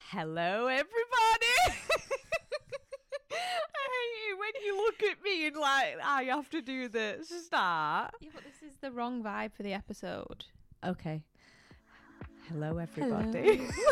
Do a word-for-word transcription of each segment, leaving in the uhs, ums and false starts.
Hello, everybody. I hate it when you look at me and like I have to do the start. Yeah, but this is the wrong vibe for the episode. Okay. Hello, everybody. Hello.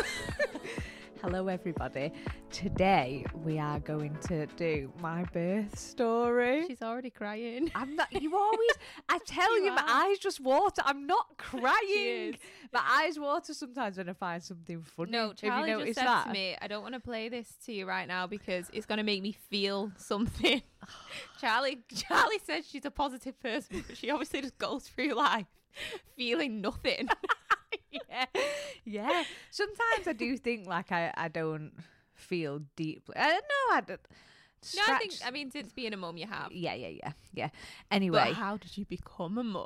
Hello, everybody. Today we are going to do my birth story. She's already crying. I'm not. You always. I tell you, You my are. eyes just water. I'm not She crying. is. My eyes water sometimes when I find something funny. No, Have Charlie you just noticed said that? to me, I don't want to play this to you right now because it's going to make me feel something. Charlie Charlie says she's a positive person, but she obviously just goes through life feeling nothing. yeah, yeah. Sometimes I do think like I, I don't feel deeply. I don't know. I don't. No, I think, scratch- I mean, since being a mum, you have. Yeah, yeah, yeah, yeah. But Anyway, how did you become a mum?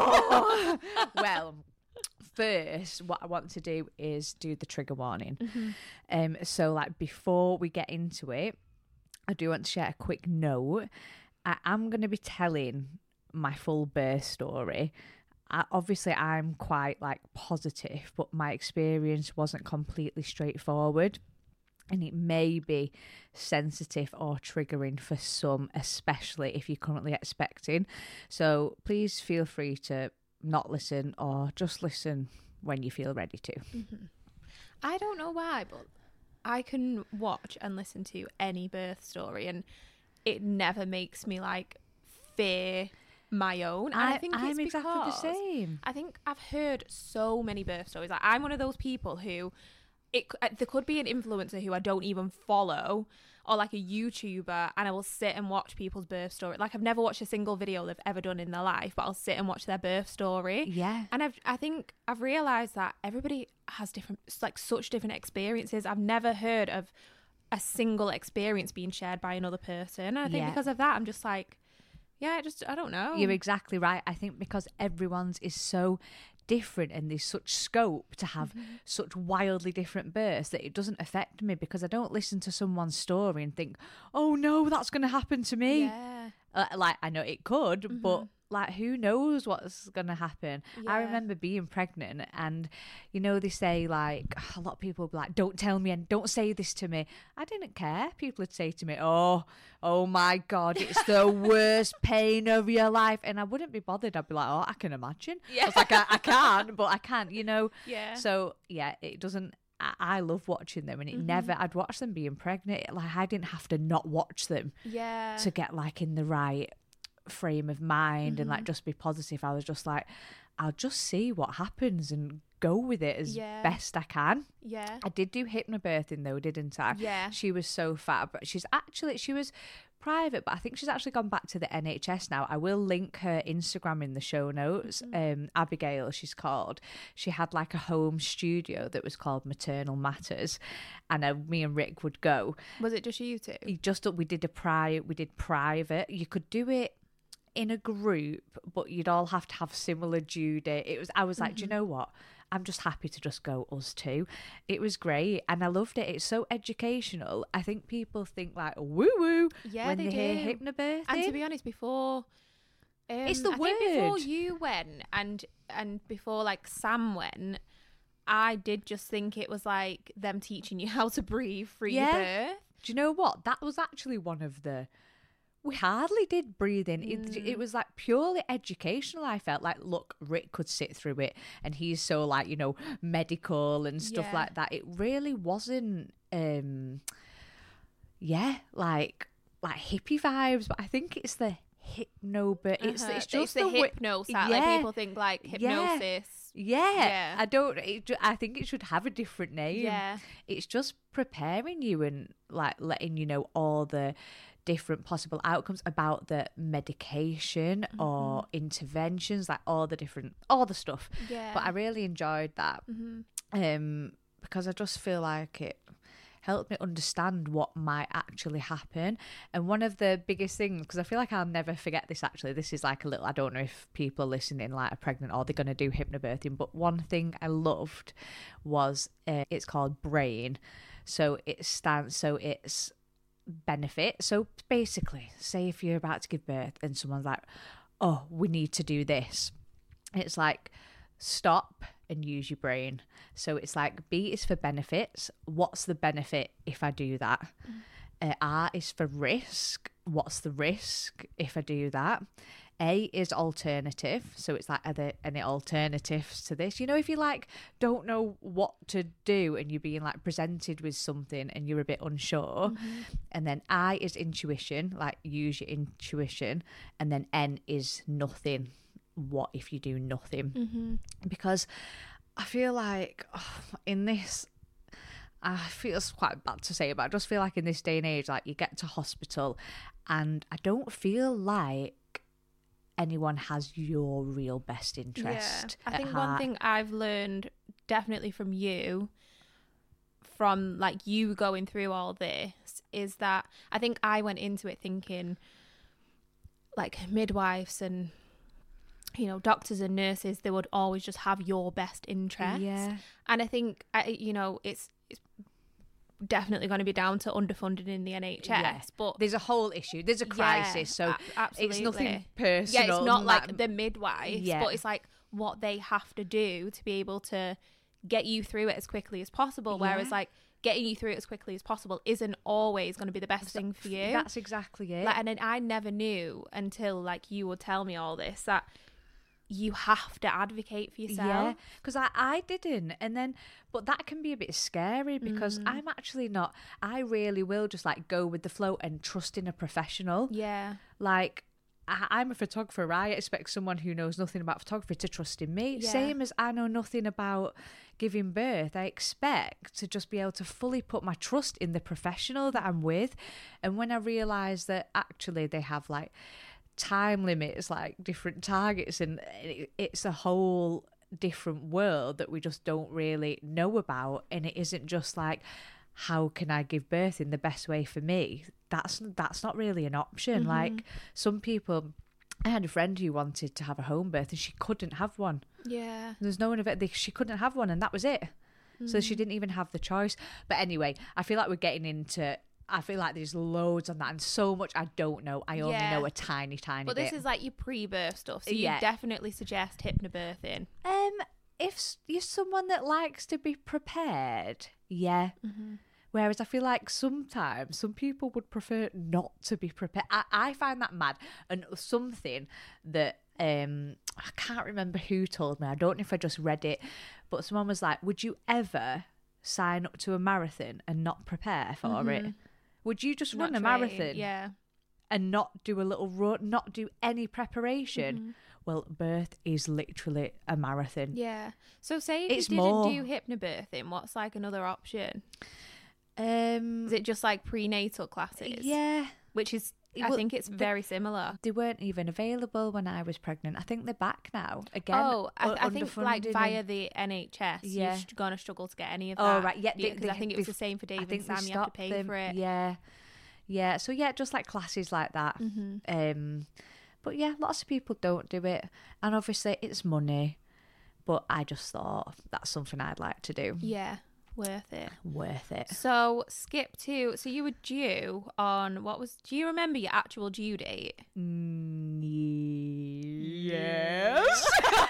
oh, well, first, what I want to do is do the trigger warning. Mm-hmm. Um, so like before we get into it, I do want to share a quick note. I am going to be telling my full birth story. I, obviously, I'm quite like positive, but my experience wasn't completely straightforward. And it may be sensitive or triggering for some, especially if you're currently expecting. So please feel free to not listen or just listen when you feel ready to. Mm-hmm. I don't know why, but I can watch and listen to any birth story and it never makes me like fear my own. And I, think I'm it's exactly the because same. I think I've heard so many birth stories. Like, I'm one of those people who it c- uh, there could be an influencer who I don't even follow, or like a YouTuber, and I will sit and watch people's birth story. Like, I've never watched a single video they've ever done in their life, but I'll sit and watch their birth story. Yeah. And I've I think I've realised that everybody has different, like such different experiences. I've never heard of a single experience being shared by another person. And I think Yeah. because of that, I'm just like, yeah, I just I don't know. You're exactly right. I think because everyone's is so different and there's such scope to have Mm-hmm. such wildly different births that it doesn't affect me because I don't listen to someone's story and think, oh no, that's going to happen to me. Yeah. Uh, like, I know it could, Mm-hmm. but like, who knows what's going to happen? I Yeah. remember being pregnant and, you know, they say like, a lot of people will be like, don't tell me and don't say this to me. I didn't care. People would say to me, oh, oh my God, it's the worst pain of your life. And I wouldn't be bothered. I'd be like, oh, I can imagine. Yeah. I was like, I, I can't, but I can't, you know. Yeah. So, yeah, it doesn't. I, I love watching them and it never, I'd watch them being pregnant. Like, I didn't have to not watch them Yeah. to get like in the right frame of mind and like just be positive. I was just like, I'll just see what happens and go with it as Yeah. best I can. Yeah. I did do hypnobirthing though, didn't I? Yeah. She was so fab, but she's actually, she was private, but I think she's actually gone back to the N H S now. I will link her Instagram in the show notes. Um, Abigail, she's called. She had like a home studio that was called Maternal Matters, and uh, me and Rick would go. Was it just you two? He just we did a pri we did private. You could do it in a group, but you'd all have to have similar due date. It was I was like, do you know what? I'm just happy to just go us two. It was great and I loved it. It's so educational. I think people think like woo woo Yeah, when they they, hear do. hypnobirthing. And to be honest, before um, It's the I think before word. you went and and before like Sam went, I did just think it was like them teaching you how to breathe through Yeah. your birth. Do you know what? That was actually one of the. We hardly did breathing. It, Mm. it was like purely educational. I felt like, look, Rick could sit through it and he's so like, you know, medical and stuff Yeah. like that. It really wasn't, um, yeah, like like hippie vibes. But I think it's the hypno, but it's, Uh-huh. it's just the, the, wi- hypno side. Yeah. Like people think like Yeah. hypnosis. Yeah, Yeah. I don't. It, ju- I think it should have a different name. Yeah. It's just preparing you and like letting you know all the different possible outcomes about the medication Mm-hmm. or interventions, like all the different, all the stuff. Yeah. But I really enjoyed that Mhm. um, because I just feel like it helped me understand what might actually happen. And one of the biggest things, because I feel like I'll never forget this actually, this is like a little, I don't know if people listening like are pregnant or they're going to do hypnobirthing, but one thing I loved was uh, it's called BRAIN. So it stands, so it's benefit. So basically, say if you're about to give birth and someone's like, oh, we need to do this. It's like, stop, and use your brain. So it's like B is for benefits. What's the benefit if I do that? Mm. Uh, R is for risk. What's the risk if I do that? A is alternative. So it's like, are there any alternatives to this? You know, if you like don't know what to do and you're being like presented with something and you're a bit unsure. Mm-hmm. And then I is intuition, like use your intuition. And then N is nothing. What if you do nothing? Mm-hmm. Because I feel like oh, in this, I feel it's quite bad to say, but I just feel like in this day and age, like you get to hospital and I don't feel like anyone has your real best interest. Yeah. I think heart. One thing I've learned definitely from you, from like you going through all this, is that I think I went into it thinking like midwives and, you know, doctors and nurses, they would always just have your best interest. Yeah. And I think, I, you know, it's, it's definitely going to be down to underfunding in the N H S. Yeah. But there's a whole issue. There's a crisis. Yeah, so a- absolutely. it's nothing personal. Yeah, it's not like that, the midwives, yeah. but it's like what they have to do to be able to get you through it as quickly as possible. Yeah. Whereas like getting you through it as quickly as possible isn't always going to be the best thing for you. That's exactly it. Like, and then I never knew until like you would tell me all this that you have to advocate for yourself. Yeah, because I, I didn't. And then, but that can be a bit scary because Mm. I'm actually not, I really will just like go with the flow and trust in a professional. Yeah. Like, I, I'm a photographer. I expect someone who knows nothing about photography to trust in me. Yeah. Same as I know nothing about giving birth. I expect to just be able to fully put my trust in the professional that I'm with. And when I realise that actually they have like time limits, like different targets, and it, it's a whole different world that we just don't really know about, and it isn't just like how can I give birth in the best way for me. That's that's not really an option. Mm-hmm. Like some people, I had a friend who wanted to have a home birth and she couldn't have one. Yeah, there's no one of it. She couldn't have one and that was it. Mm-hmm. So she didn't even have the choice. But anyway, I feel like we're getting into I feel like there's loads on that and so much I don't know. I only Yeah. know a tiny, tiny but bit. this is like your pre-birth stuff, so you Yeah. definitely suggest hypnobirthing. Um, if s- you're someone that likes to be prepared, yeah. Mm-hmm. Whereas I feel like sometimes some people would prefer not to be prepared. I, I find that mad. And something that um I can't remember who told me. I don't know if I just read it, but someone was like, "Would you ever sign up to a marathon and not prepare for Mm-hmm. it? Would you just Not run a train, marathon yeah. and not do a little run, not do any preparation?" Mm-hmm. Well, birth is literally a marathon. Yeah. So say if It's you didn't more- do hypnobirthing, what's like another option? Um, Is it just like prenatal classes? yeah. Which is, I Well, think it's the- very similar. They weren't even available when I was pregnant. I think they're back now again. Oh, I, u- I think like underfunded via and- the N H S, Yeah. you're going to struggle to get any of Oh, that. right, yeah, they- because they- I think it was they've- the same for Dave I and think Sam. they You have to stopped pay them. for it. Yeah, yeah. So yeah, just like classes like that. Mm-hmm. Um, but yeah, lots of people don't do it, and obviously it's money. But I just thought that's something I'd like to do. Yeah, worth it. Worth it. So skip to, so you were due on, what was, do you remember your actual due date? Mm, yes.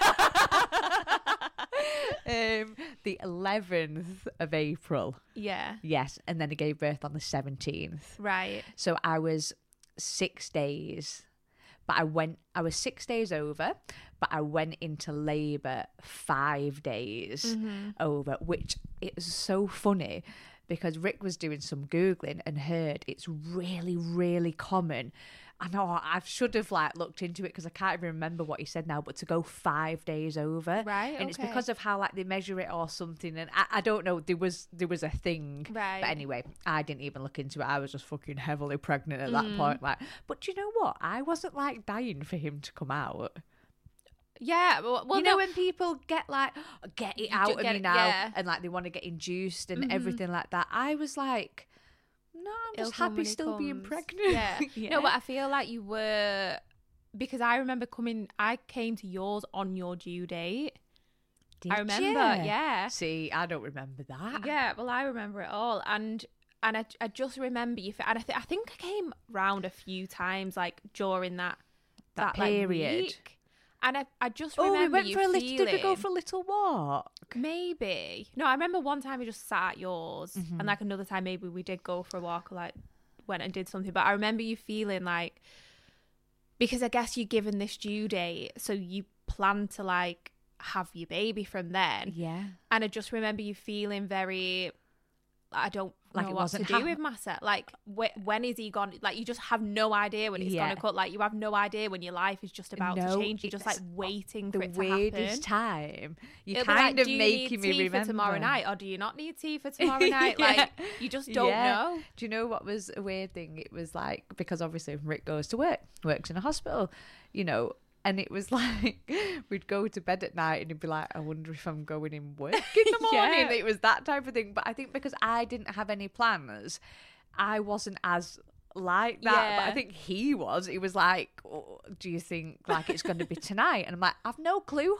um, the eleventh of April. Yeah. Yes, and then I gave birth on the seventeenth. Right. So I was six days, but I went, I was six days over, but I went into labour five days Mm-hmm. over, which is so funny because Rick was doing some Googling and heard it's really, really common. I know I should have like looked into it because I can't even remember what he said now, but to go five days over. Right, And it's okay. because of how like they measure it or something. And I, I don't know, there was there was a thing. Right. But anyway, I didn't even look into it. I was just fucking heavily pregnant at Mm. that point. Like, but do you know what? I wasn't like dying for him to come out. Yeah. Well, well you know no, when people get like, "Oh, get it You out do of get me it- now," yeah. and like they want to get induced and Mhm. everything like that. I was like, no, I'm it'll just come happy when it still being comes. pregnant. Yeah. Yeah. No, but I feel like you were, because I remember coming, I came to yours on your due date. Did I remember, ya? yeah. See, I don't remember that. Yeah, well, I remember it all, and and I, I just remember you. And I, th- I think I came round a few times, like during that That like, period. week. And I, I just Oh, remember we went you for a little. feeling... Did we go for a little walk? Maybe. No, I remember one time we just sat at yours, Mhm. and like another time maybe we did go for a walk, or like went and did something. But I remember you feeling like, because I guess you're given this due date, so you plan to like have your baby from then. Yeah. And I just remember you feeling very, I don't Like know it what to wasn't do hap- with myself. Like, wh- when is he gone? Like, you just have no idea when it's Yeah. going to cut. Like, you have no idea when your life is just about No, to change. You're just like it's waiting for The it to weirdest happen. time. You're It'll be kind like, of do you making need me tea remember. for tomorrow night, or do you not need tea for tomorrow night? Yeah. Like, you just don't Yeah. know. Do you know what was a weird thing? It was like, because obviously Rick goes to work, works in a hospital, you know, and it was like, we'd go to bed at night and he'd be like, I wonder if I'm going in work in the morning. Yeah. It was that type of thing. But I think because I didn't have any plans, I wasn't as like that. But I Yeah. think he was. He was like, oh, do you think like it's going to be tonight? And I'm like, I've no clue,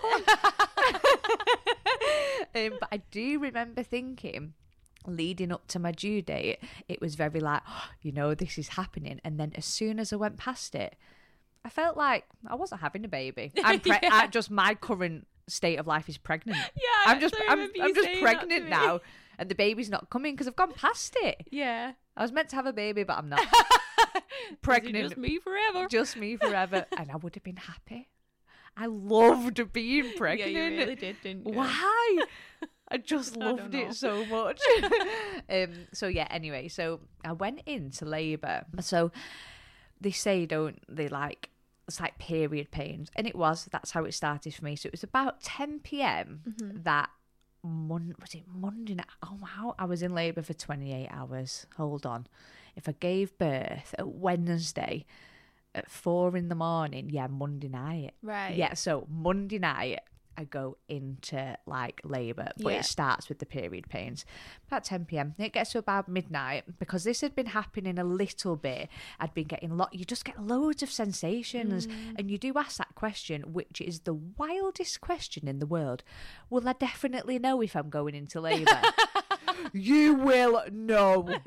hon. um, but I do remember thinking, leading up to my due date, it was very like, oh, you know, this is happening. And then as soon as I went past it, I felt like I wasn't having a baby. I'm pre- Yeah. I just my current state of life is pregnant. Yeah, I I'm just actually I'm, remember you I'm just saying that to pregnant me. now, and the baby's not coming because I've gone past it. Yeah. I was meant to have a baby, but I'm not. Is Pregnant, it just me forever. just me forever, and I would have been happy. I loved being pregnant. Yeah, you really did, didn't you? Why? I just I don't loved know. it so much. um. So yeah. Anyway, so I went into labour. So they say, don't they, like, it's like period pains, and it was. That's how it started for me. So it was about ten p.m. Mm-hmm. that Mon- was it Monday night? Oh wow! I was in labour for twenty-eight hours. Hold on. If I gave birth at Wednesday at four in the morning, yeah, Monday night. Right. Yeah, so Monday night I go into like labour, but Yeah. it starts with the period pains about ten p.m. It gets to about midnight because this had been happening a little bit. I'd been getting lot. You just get loads of sensations, and you do ask that question, which is the wildest question in the world. Will I definitely know if I'm going into labour? You will know.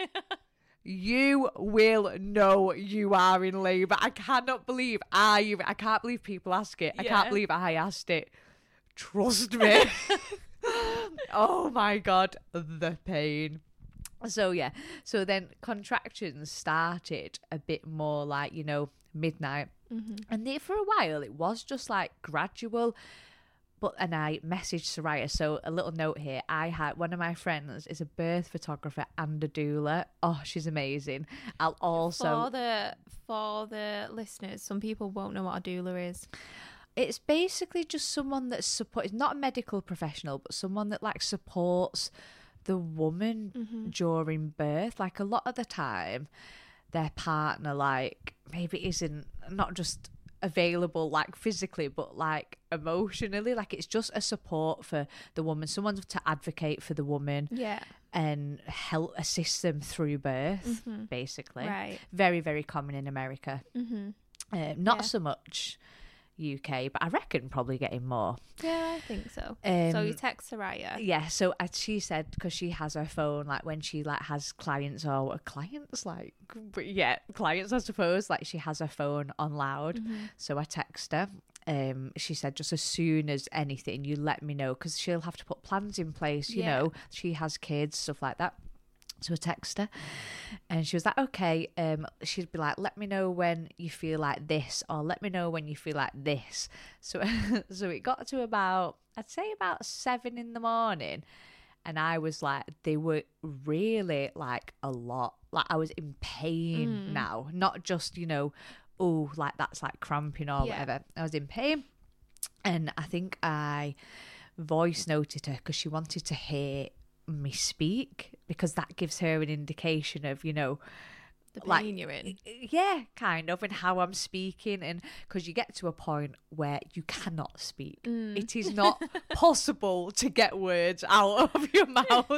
You will know you are in labour. I cannot believe I even, I can't believe people ask it. I can't Yeah. believe I asked it. Trust me. Oh my God, the pain. So yeah, so then contractions started a bit more like, you know, midnight. Mm-hmm. And they, for a while, it was just like gradual. But, and I messaged Soraya. So a little note here. I had, one of my friends is a birth photographer and a doula. Oh, she's amazing. I'll also, For the for the listeners, some people won't know what a doula is. it's basically just someone that support, it's not a medical professional, but someone that like supports the woman Mm-hmm. during birth. Like a lot of the time, their partner, like, maybe isn't, not just available like physically, but like emotionally. Like, it's just a support for the woman, someone to advocate for the woman Yeah. and help assist them through birth. Mm-hmm. Basically, Right. very very common in America. Mm-hmm. Uh, not Yeah. so much U K, but I reckon probably getting more. Yeah, I think so. Um, so you text Soraya. Yeah, so as she said, because she has her phone, like when she like has clients or clients, like, but yeah, clients, I suppose, like she has her phone on loud. Mm-hmm. So I text her. Um, she said, just as soon as anything, you let me know, because she'll have to put plans in place. You Yeah. know, she has kids, stuff like that. So I text her, and she was like, okay. Um, she'd be like, let me know when you feel like this, or let me know when you feel like this. So, so it got to about, I'd say about seven in the morning, and I was like, they were really like a lot. Like, I was in pain Mm. now, not just, you know, oh, like that's like cramping or Yeah. whatever. I was in pain, and I think I voice noted her because she wanted to hear me speak, because that gives her an indication of, you know, The like, pain you're in. yeah, kind of, and how I'm speaking. And because you get to a point where you cannot speak, Mm. it is not possible to get words out of your mouth.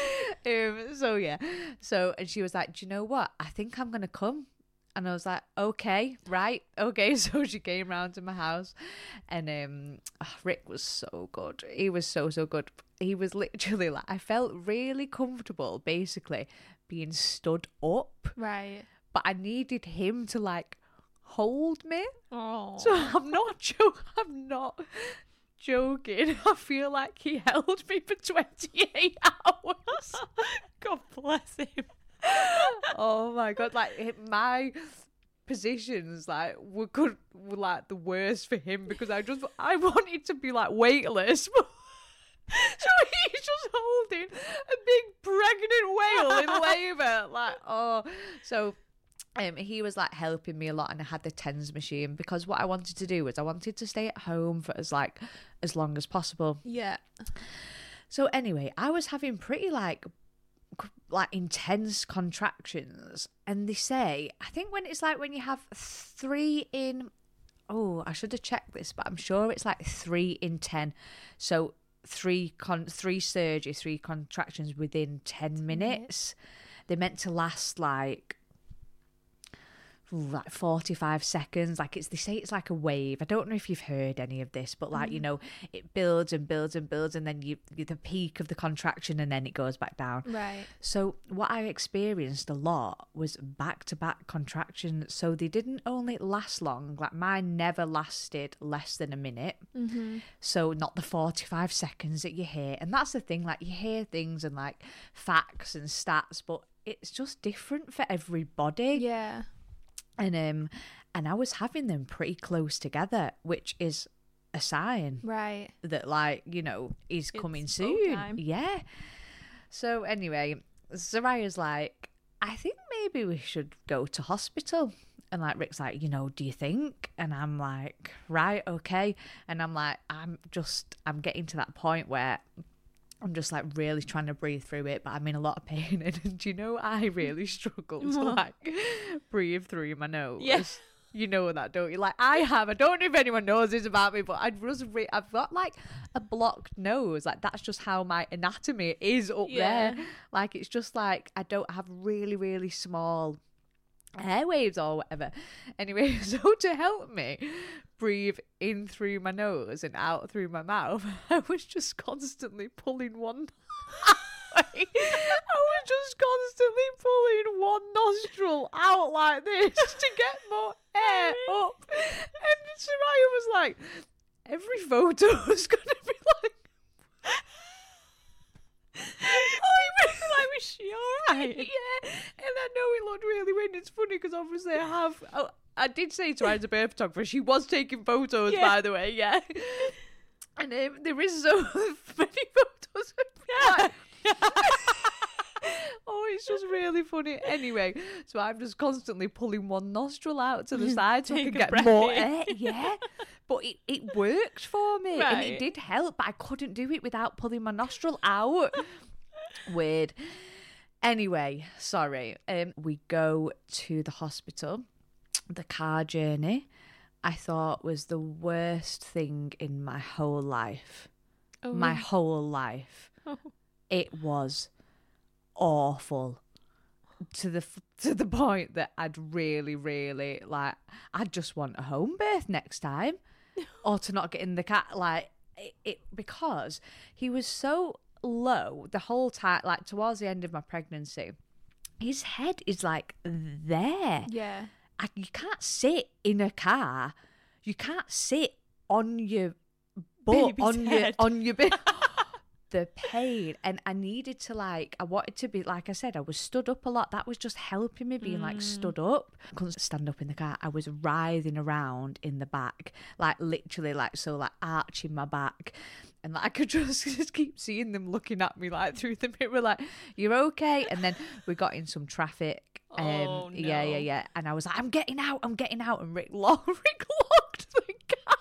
um, so yeah, so, and she was like, do you know what, I think I'm gonna come. And I was like, okay, right, okay. So she came round to my house, and um, oh, Rick was so good. He was so, so good. He was literally like, I felt really comfortable, basically, being stood up, Right. but I needed him to like hold me. Oh. So I'm not joking. I'm not joking. I feel like he held me for twenty-eight hours. God bless him. Oh my God. Like it- my positions like were good were like the worst for him because I just I wanted to be like weightless. So he's just holding a big pregnant whale in labour. Like, oh. So um, he was like helping me a lot, and I had the TENS machine because what I wanted to do was I wanted to stay at home for as like as long as possible. Yeah. So anyway, I was having pretty like c- like intense contractions, and they say I think when it's like when you have three in oh I should have checked this, but I'm sure it's like three in ten. So three con three surgeries, three contractions within ten minutes. They're meant to last like like forty-five seconds. Like it's they say it's like a wave. I don't know if you've heard any of this, but like, you know, it builds and builds and builds, and then you you the peak of the contraction, and then it goes back down. Right. So what I experienced a lot was back-to-back contractions. So they didn't only last long. Like mine never lasted less than a minute. Mm-hmm. So not the forty-five seconds that you hear. And that's the thing, like you hear things and like facts and stats, but it's just different for everybody. Yeah. And um and I was having them pretty close together, which is a sign Right. that like, you know, he's coming It's go soon. time. Yeah. So anyway, Soraya's like, I think maybe we should go to hospital. And like Rick's like, you know, do you think? And I'm like, right, okay. And I'm like, I'm just I'm getting to that point where I'm just like really trying to breathe through it, but I'm in a lot of pain. And do you know, I really struggle to like breathe through my nose. Yes. You know that, don't you? Like I have. I don't know if anyone knows this about me, but I just re- I've got like a blocked nose. Like that's just how my anatomy is up Yeah. there. Like it's just like I don't have really, really small airwaves or whatever. Anyway, so to help me breathe in through my nose and out through my mouth, I was just constantly pulling one I was just constantly pulling one nostril out like this to get more air up. And Soraya was like, every photo is going to be like... Oh, like, was she alright? Yeah, and I know it looked really weird. It's funny because obviously I have. Oh, I did say to her as a birth photographer, she was taking photos, Yeah. by the way. Yeah, and um, there is so many photos. Of Yeah. Oh, it's just really funny. Anyway, so I'm just constantly pulling one nostril out to the side so I Take can a get breath more in. air. Yeah, but it, it worked for me, and Right. it did help. But I couldn't do it without pulling my nostril out. Weird. Anyway, sorry. Um, we go to the hospital. The car journey, I thought, was the worst thing in my whole life. Oh. My whole life. Oh. It was awful to the f- to the point that I'd really, really like. I'd just want a home birth next time, or to not get in the car. Like it, it because he was so low the whole time. Like towards the end of my pregnancy, his head is like there. Yeah. I, you can't sit in a car. You can't sit on your butt, Baby's on your head. on your bit. The pain, and I needed to like I wanted to be like I said I was stood up a lot. That was just helping me being like stood up. I couldn't stand up in the car. I was writhing around in the back, like literally like so like arching my back, and like I could just, just keep seeing them looking at me like through the mirror like, you're okay. And then we got in some traffic. Um, Oh, yeah, yeah, no. yeah. And I was like, I'm getting out, I'm getting out. And Rick, locked, Rick locked the car.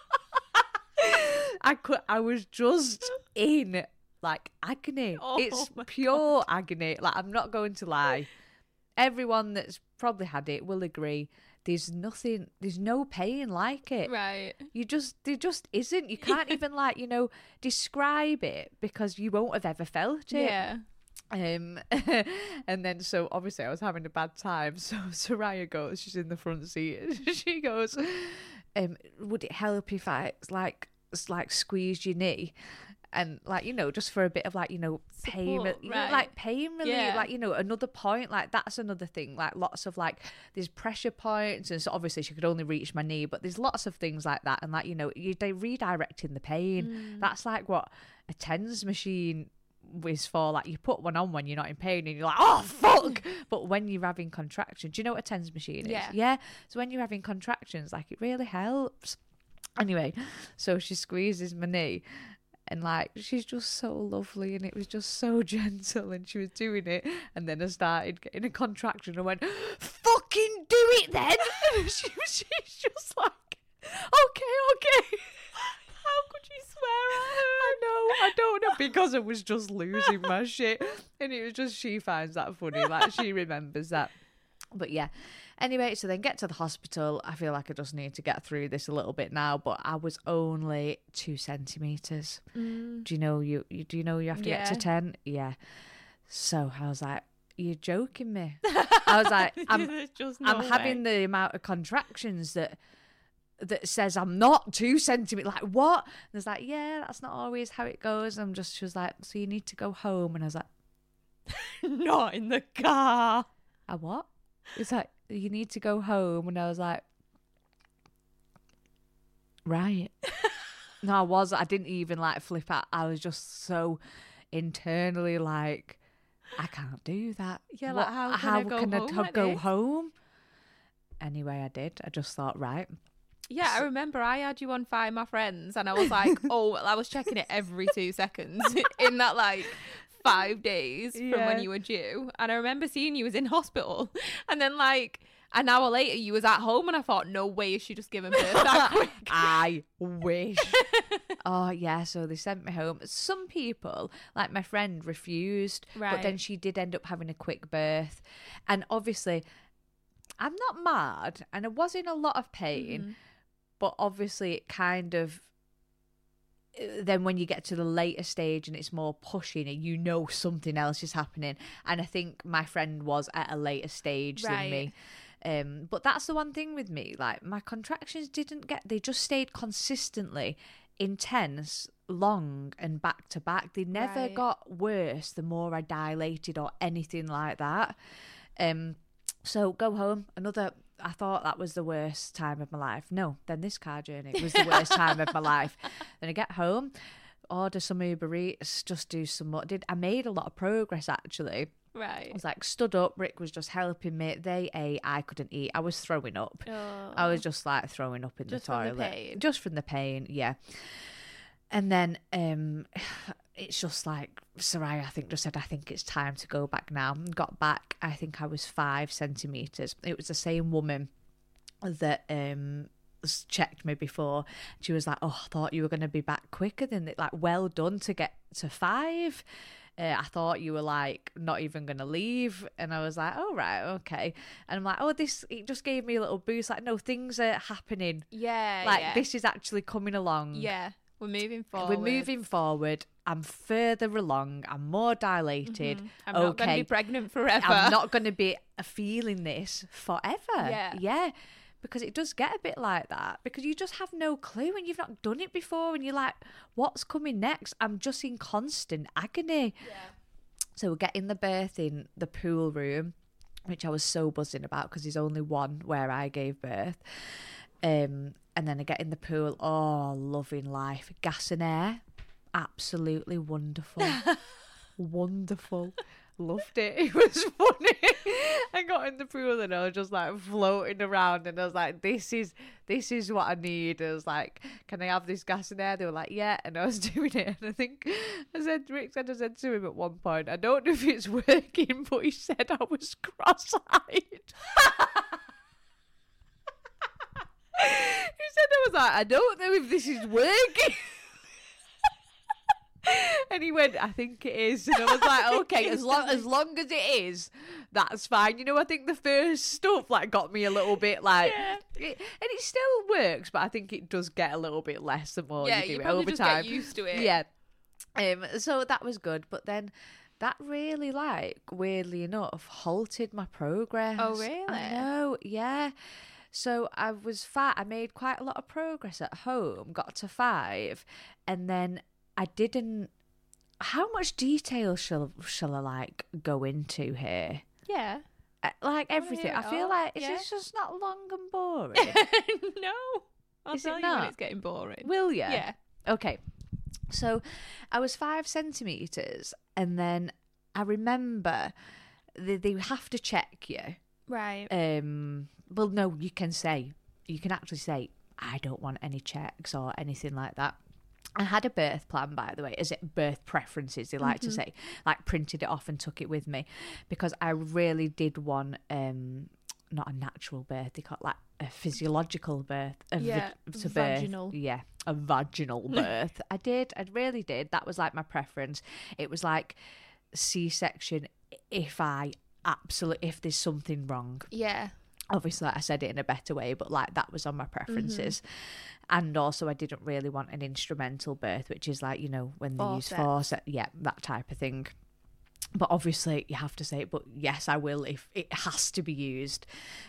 I could, I was just in like agony. Oh It's my pure agony. Like I'm not going to lie. Everyone that's probably had it will agree. There's nothing, there's no pain like it. Right. You just, there just isn't. You can't even like, you know, describe it because you won't have ever felt it. Yeah. Um, and then so obviously I was having a bad time. So Soraya goes, she's in the front seat. She goes, um, would it help if I like, s- like squeezed your knee? and like, you know, just for a bit of like, you know, pain, Support, you know, right. like pain relief, Yeah. like, you know, another point, like that's another thing, like lots of like these pressure points, and so obviously she could only reach my knee, but there's lots of things like that, and like, you know, you they redirecting the pain. Mm. That's like what a TENS machine is for. Like you put one on when you're not in pain and you're like, oh fuck, but when you're having contractions, do you know what a TENS machine is? Yeah. Yeah. So when you're having contractions, like it really helps. Anyway, so she squeezes my knee, and like she's just so lovely, and it was just so gentle, and she was doing it, and then I started getting a contraction. I went, fucking do it then. And she, she's just like, okay, okay. How could you swear at her? I know, I don't know, because I was just losing my shit, and it was just, she finds that funny, like she remembers that. But yeah, anyway, so then get to the hospital. I feel like I just need to get through this a little bit now, but I was only two centimeters. Mm. Do you know you, you do you know you have to get to Yeah. ten? Yeah. So I was like, you're joking me. I was like, I'm There's just I'm no having way. the amount of contractions that that says I'm not two centimeters. Like, what? And it's like, yeah, that's not always how it goes. I'm just, she was like, so you need to go home. And I was like, Not in the car. a what? It's like, you need to go home. And I was like, right. No, I was. I didn't even like flip out. I was just so internally like, I can't do that. Yeah, like, how can I how go can home I like go this? home? Anyway, I did. I just thought, right. Yeah, I remember I had you on Find My Friends, and I was like, oh, well, I was checking it every two seconds in that like five days from Yeah. when you were due. And I remember seeing you was in hospital, and then like an hour later you was at home, and I thought, no way is she just giving birth that quick. I wish. Oh, yeah. So they sent me home. Some people, like my friend, refused, but then Right. she did end up having a quick birth. And obviously, I'm not mad, and I was in a lot of pain, Mhm. but obviously, it kind of. Then when you get to the later stage and it's more pushing, and you know something else is happening. And I think my friend was at a later stage than Right. me. Um, but that's the one thing with me. Like, my contractions didn't get, they just stayed consistently intense, long, and back to back. They never Right. got worse the more I dilated or anything like that. Um, so go home. Another, I thought that was the worst time of my life. No, then this car journey was the worst time of my life. Then I get home, order some Uber Eats, just do some more. Did I made a lot of progress actually. I Right. was like stood up. Rick was just helping me. They ate. I couldn't eat. I was throwing up. Oh. I was just like throwing up in Just the from the toilet. pain? Just from the pain, yeah. And then um, it's just like Soraya, I think, just said, I think it's time to go back now. Got back, I think I was five centimetres. It was the same woman that um s- checked me before. She was like, oh, I thought you were going to be back quicker than it. Like, well done to get to five. Uh, I thought you were like not even gonna leave, and I was like, oh right, okay. And I'm like, oh, this, it just gave me a little boost. Like, no, things are happening. Yeah. Like, yeah. this is actually coming along. Yeah. We're moving forward. We're moving forward. I'm further along. I'm more dilated. Mhm. I'm not going to Okay. be pregnant forever. I'm not going to be feeling this forever. Yeah. Yeah. Because it does get a bit like that, because you just have no clue and you've not done it before, and you're like, what's coming next? I'm just in constant agony. Yeah. So we're getting the birth in the pool room, which I was so buzzing about because there's only one where I gave birth. Um, and then I get in the pool. Oh, loving life. Gas and air. Absolutely wonderful. Wonderful. Loved it. It was funny. I got in the pool and I was just like floating around, and I was like, this is this is what I need. I was like, can I have this gas and air? They were like, yeah. And I was doing it, and I think I said, Rick said I said to him at one point, I don't know if it's working, but he said I was cross-eyed. He said, I was like, I don't know if this is working. And he went, I think it is. And I was like, okay, as long as long as it is, that's fine. You know, I think the first stuff like got me a little bit like, Yeah. it, and it still works, but I think it does get a little bit less the more Yeah, you do you it probably over just time. get used to it. Yeah. Um. So that was good, but then that really, like, weirdly enough, halted my progress. Oh, really? I know. Yeah. So I was fat. I made quite a lot of progress at home. Got to five, and then I didn't. How much detail shall shall I like go into here? Yeah. Uh, Like everything. hear I it feel all. like Yeah. it's just not long and boring. No. I'll Is it tell you not? when it's getting boring. Will you? Yeah. Okay. So I was five centimetres, and then I remember they, they have to check you. Right. Um, well, no, you can say, you can actually say, I don't want any checks or anything like that. I had a birth plan, by the way. Is it birth preferences, they like Mm-hmm. to say. Like, printed it off and took it with me because I really did want, um, not a natural birth, they got like a physiological birth. A vi- Yeah, to birth. vaginal. Yeah, a vaginal birth. I did, I really did. That was like my preference. It was like C-section if I absolutely, if there's something wrong. Yeah. Obviously I said it in a better way, but like that was on my preferences. Mm-hmm. And also I didn't really want an instrumental birth, which is like, you know, when they use Forceps. forceps, yeah, that type of thing. But obviously you have to say it, but yes, I will if it has to be used.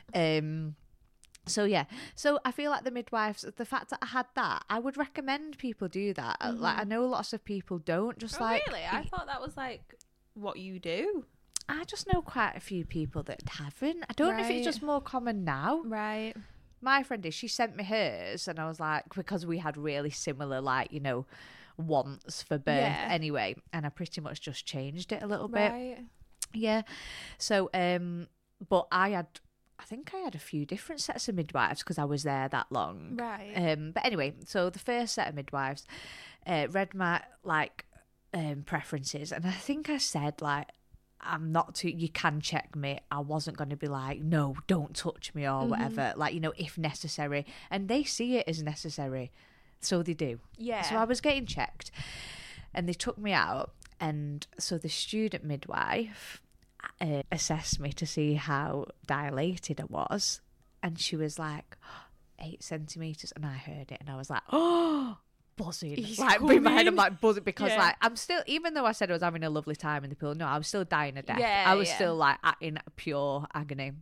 Um so yeah, so I feel like the midwives, the fact that I had that, I would recommend people do that. Like I know lots of people don't, just Oh, like really? I thought that was like what you do. I just know quite a few people that haven't. I don't know if Right. it's just more common now. Right. My friend is, she sent me hers, and I was like, because we had really similar, like, you know, wants for birth Yeah. anyway, and I pretty much just changed it a little bit. Right. Yeah. So, um, but I had, I think I had a few different sets of midwives because I was there that long. Right. Um, but anyway, so the first set of midwives uh, read my, like, um, preferences, and I think I said, like, I'm not too, you can check me. I wasn't going to be like, no, don't touch me or whatever. Like, you know, if necessary. And they see it as necessary. So they do. Yeah. So I was getting checked and they took me out. And so the student midwife uh, assessed me to see how dilated I was. And she was like, eight centimetres. And I heard it and I was like, oh, buzzing. He's Like in my head, I'm coming. like buzzing because Yeah. like I'm still, even though I said I was having a lovely time in the pool, no, I was still dying of death. Yeah, I was yeah. still like a- in pure agony.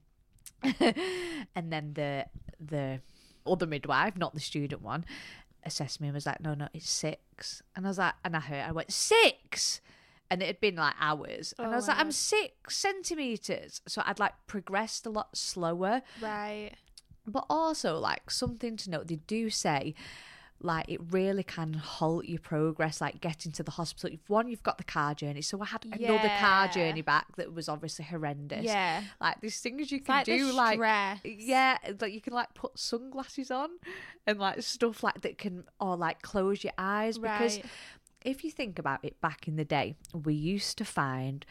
And then the the other midwife, not the student one, assessed me and was like, no, no, it's six. And I was like, and I heard, I went, six? And it had been like hours. And Oh I was my like, I'm God. six centimetres. So I'd like progressed a lot slower. Right. But also, like, something to note, they do say, like, it really can halt your progress, like, getting to the hospital. If one, you've got the car journey. So I had another car Yeah. journey back that was obviously horrendous. Yeah. Like, there's things you It's can like do, the like, stress. yeah, like, you can, like, put sunglasses on and, like, stuff like that can, or, like, close your eyes. Because Right. if you think about it, back in the day, we used to find,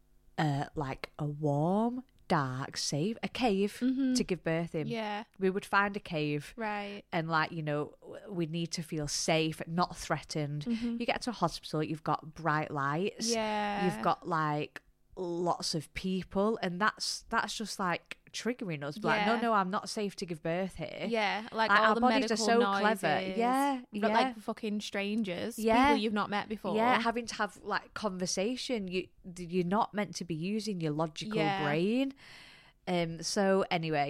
uh, like, a warm, dark, safe, a cave Mhm. to give birth in. Yeah. We would find a cave Right. and, like, you know, we need to feel safe, not threatened. Mhm. You get to a hospital, you've got bright lights, Yeah. you've got, like, lots of people, and that's that's just like triggering us. Like, no, Yeah. no, I'm not safe to give birth here. Yeah, like, Like, all our the bodies medical are so noises, clever. Yeah, but yeah. like fucking strangers, Yeah. people you've not met before. Yeah, having to have like conversation. You you're not meant to be using your logical Yeah. brain. Um. So anyway,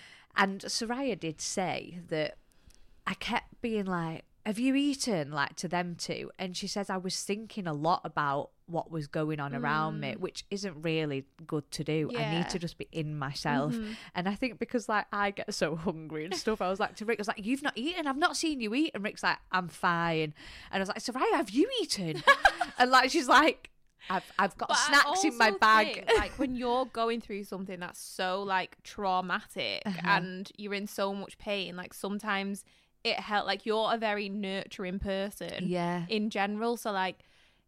and Soraya did say that I kept being like, "Have you eaten?" Like to them too, and she says I was thinking a lot about what was going on around me, which isn't really good to do. I Yeah. need to just be in myself. And I think because like I get so hungry and stuff, I was like to Rick, I was like, "You've not eaten? I've not seen you eat." And Rick's like, "I'm fine." And I was like, "Soraya, have you eaten?" And like she's like, I've I've got But I snacks in my also bag. think, like when you're going through something that's so like traumatic Uh-huh. and you're in so much pain, like sometimes it helps. Like you're a very nurturing person Yeah. in general, so like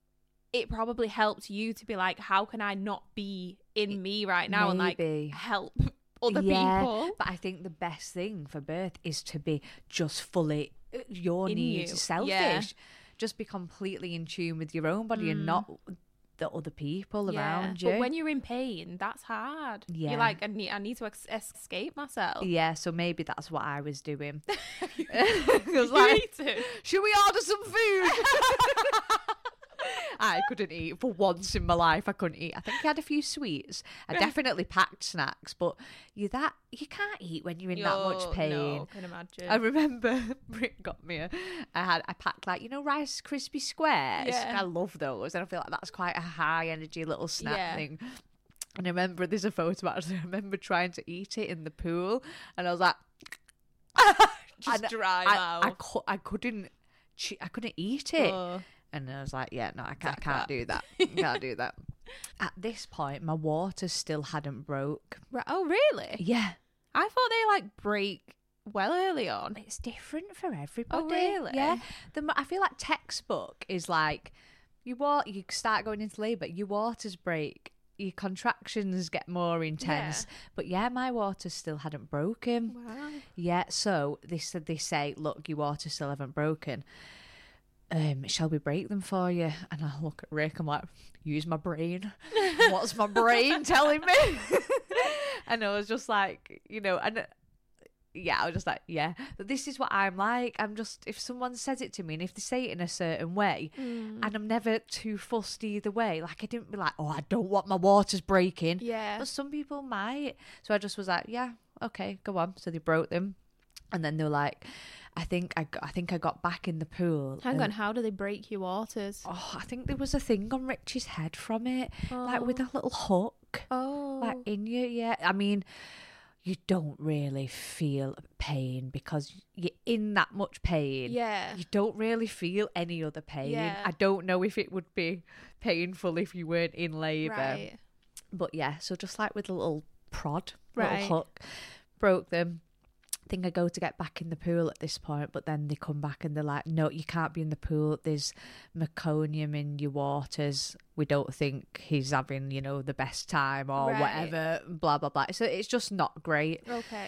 it probably helps you to be like, how can I not be in me right now and Maybe. like help other Yeah, people? But I think the best thing for birth is to be just fully uh, your In needs, you. selfish. Yeah. Just be completely in tune with your own body and not the other people Yeah. around you. But when you're in pain, that's hard. Yeah. You're like, I need, I need to ex- escape myself. Yeah, so maybe that's what I was doing. You I was need like, to. should we order some food? I couldn't eat for once in my life. I couldn't eat. I think I had a few sweets. I definitely packed snacks, but you that you can't eat when you're in that much Yo, pain. No, can imagine. I remember Rick got me a, I had I packed like, you know, Rice Krispie squares. Yeah. I love those, and I feel like that's quite a high energy little snack Yeah. thing. And I remember there's a photo actually. I remember trying to eat it in the pool, and I was like, Just and dry I, mouth. I, cou- I couldn't, che- I couldn't eat it. Oh. And I was like, yeah, no, I can't, Sack can't that. do that. Can't do that. At this point, my water still hadn't broke. Right. Oh, really? Yeah. I thought they like break well early on. It's different for everybody. Oh, really? Yeah. The, mo- I feel like textbook is like, you wa- you start going into labour, your waters break, your contractions get more intense. Yeah. But yeah, my water still hadn't broken. Wow. Yeah, so they said they say, look, your water still haven't broken. Um, shall we break them for you? And I look at Rick, I'm like, use my brain. What's my brain telling me? And I was just like, you know, and yeah, I was just like, yeah, but this is what I'm like. I'm just, if someone says it to me and if they say it in a certain way, Mm. and I'm never too fussed either way, like I didn't be like, oh, I don't want my waters breaking. Yeah. But some people might. So I just was like, yeah, okay, go on. So they broke them. And then they were like, I think I, got, I think I got back in the pool. Hang and- on, how do they break your waters? Oh, I think there was a thing on Rich's head from it, like with Oh. a little hook, Oh. like in you. Yeah, I mean, you don't really feel pain because you're in that much pain. Yeah. You don't really feel any other pain. Yeah. I don't know if it would be painful if you weren't in labour. Right. But yeah, so just like with a little prod, Right. little hook, broke them. I think I go to get back in the pool at this point, but then they come back and they're like, no, you can't be in the pool. There's meconium in your waters. We don't think he's having, you know, the best time or Right. whatever, blah, blah, blah. So it's just not great. Okay.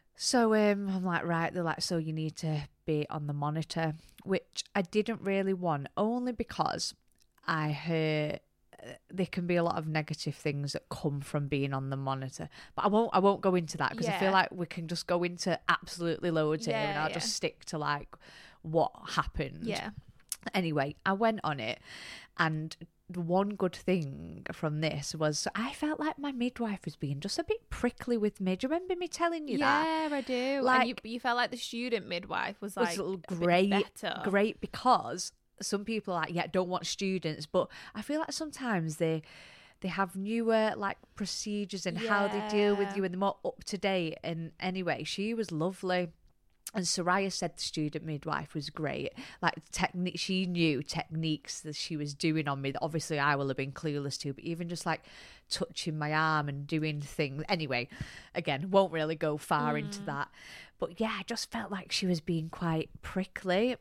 So um, I'm like, right, they're like, so you need to be on the monitor, which I didn't really want, only because I heard there can be a lot of negative things that come from being on the monitor, but I won't I won't go into that because I feel Yeah. like we can just go into absolutely loads here, and Yeah, I'll yeah. just stick to like what happened. Yeah. Anyway, I went on it, and the one good thing from this was I felt like my midwife was being just a bit prickly with me. Do you remember me telling you that? Yeah, I do. Like- and you, you felt like the student midwife was like was a bit great, better. great because some people are like, yeah, don't want students, but I feel like sometimes they they have newer like procedures and how they deal with Yeah. you, and they're more up to date. And anyway, she was lovely. And Soraya said the student midwife was great. Like technique, she knew techniques that she was doing on me that obviously I will have been clueless to. But even just like touching my arm and doing things. Anyway, again, won't really go far into that. But yeah, I just felt like she was being quite prickly,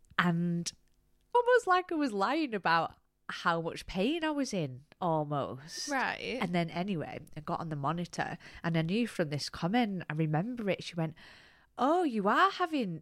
and almost like I was lying about how much pain I was in, almost. Right. And then anyway, I got on the monitor, and I knew from this comment, I remember it. She went, oh, you are having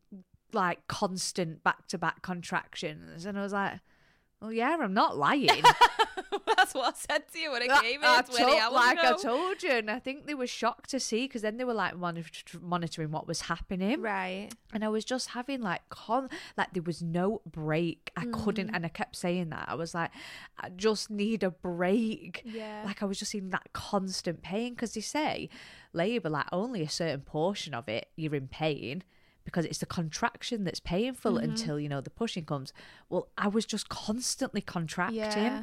like constant back-to-back contractions. And I was like, well, yeah, I'm not lying. That's what I said to you when it I- came I in twenty told- hours like ago. I told you, and I think they were shocked to see, because then they were like monitor- monitoring what was happening. Right. And I was just having like con like there was no break. I couldn't, and I kept saying that. I was like, I just need a break. Yeah. Like I was just in that constant pain, because they say labour, like only a certain portion of it you're in pain, because it's the contraction that's painful Mm-hmm. until, you know, the pushing comes. Well, I was just constantly contracting. Yeah.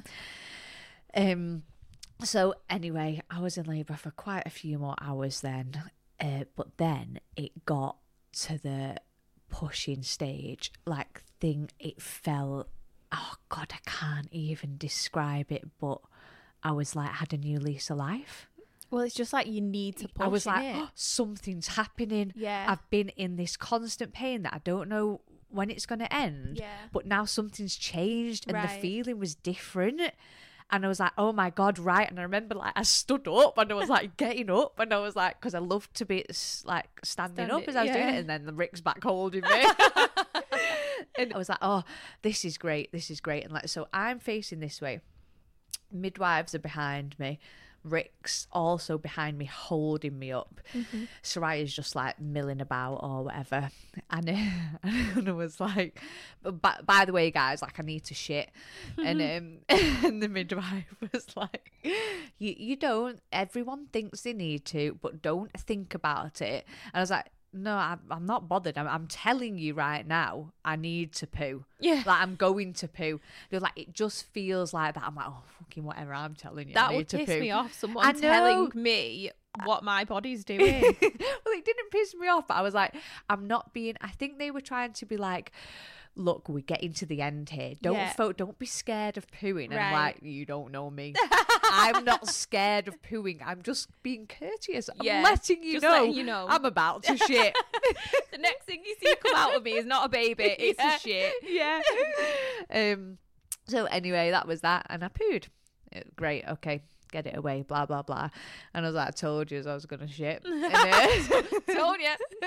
Um. So anyway, I was in labour for quite a few more hours then, uh, but then it got to the pushing stage. Like thing, it felt. Oh God, I can't even describe it. But I was like, had a new lease of life. Well, it's just like you need to push I was like, it. oh, something's happening. Yeah. I've been in this constant pain that I don't know when it's going to end. Yeah. But now something's changed, and the Right. feeling was different. And I was like, oh my God, right. And I remember like I stood up, and I was like getting up, and I was like, because I love to be s- like standing Stand up it, as I was doing yeah. it. And then the Rick's back holding me. And I was like, oh, this is great. This is great. And like, so I'm facing this way. Midwives are behind me. Rick's also behind me holding me up. Mm-hmm. Soraya's just like milling about or whatever, and, uh, and I was like, by, by the way guys, like I need to shit. And um and the midwife was like, you you don't, everyone thinks they need to, but don't think about it. And I was like, no, I'm, I'm not bothered. I'm, I'm telling you right now, I need to poo. Yeah. Like, I'm going to poo. They're like, it just feels like that. I'm like, oh, fucking whatever, I'm telling you. That I need would to piss poo. me off, someone I know. telling me what my body's doing. Well, it didn't piss me off, but I was like, I'm not being, I think they were trying to be like, look, we're getting to the end here. Don't Yeah. fo- don't be scared of pooing. And I'm Right. like, you don't know me. I'm not scared of pooing. I'm just being courteous. I'm Yeah, letting you just know. letting you know. I'm about to shit. The next thing you see come out of me is not a baby, it's Yeah. a shit. Yeah. um. So anyway, that was that, and I pooed. Uh, Great. Okay. Get it away. Blah blah blah. And I was like, I told you I was gonna shit. And, uh, Told you.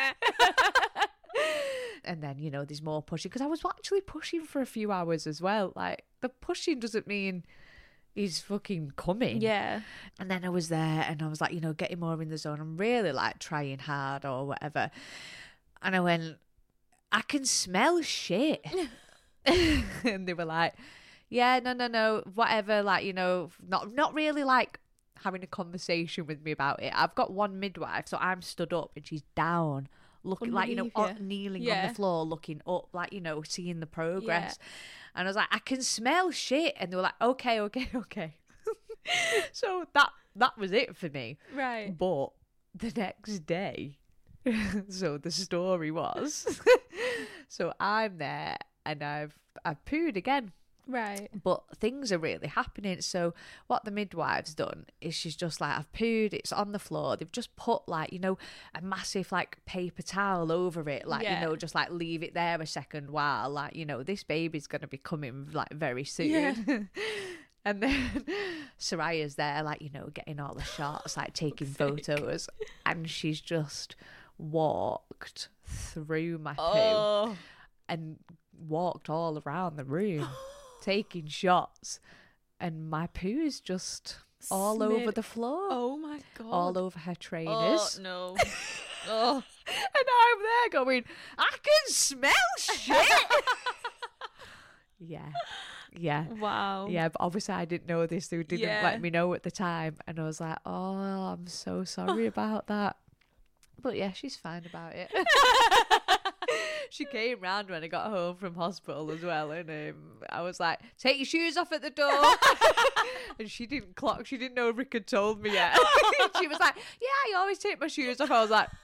and then, you know, there's more pushing, because I was actually pushing for a few hours as well. Like, the pushing doesn't mean he's fucking coming. Yeah. And then I was there and I was like, you know, getting more in the zone. I'm really like trying hard or whatever. And I went, I can smell shit. And they were like, yeah, no, no, no, whatever. Like, you know, not not really like having a conversation with me about it. I've got one midwife, so I'm stood up and she's down, looking like, you know, Underneath on, you. kneeling on Yeah. the floor, looking up, like, you know, seeing the progress. And I was like, I can smell shit. And they were like, okay, okay, okay. So that that was it for me. Right. But the next day, so the story was, so I'm there and I've I've pooed again. Right. But things are really happening. So what the midwife's done is she's just like, I've pooed, it's on the floor. They've just put like, you know, a massive like paper towel over it. Like, Yeah. you know, just like leave it there a second while, like, you know, this baby's going to be coming like very soon. Yeah. And then Soraya's there, like, you know, getting all the shots, like taking photos. And she's just walked through my poo Oh. and walked all around the room taking shots, and my poo is just all over Smeared- the floor, Oh my god. all over her trainers. Oh no. Oh. And I'm there going, I can smell shit. Yeah. Yeah. Wow. Yeah, but obviously I didn't know this. They didn't Yeah. let me know at the time. And I was like, oh, I'm so sorry about that. But yeah, she's fine about it. She came round when I got home from hospital as well. And um, I was like, take your shoes off at the door. And she didn't clock. She didn't know Rick had told me yet. She was like, yeah, I always take my shoes off. I was like...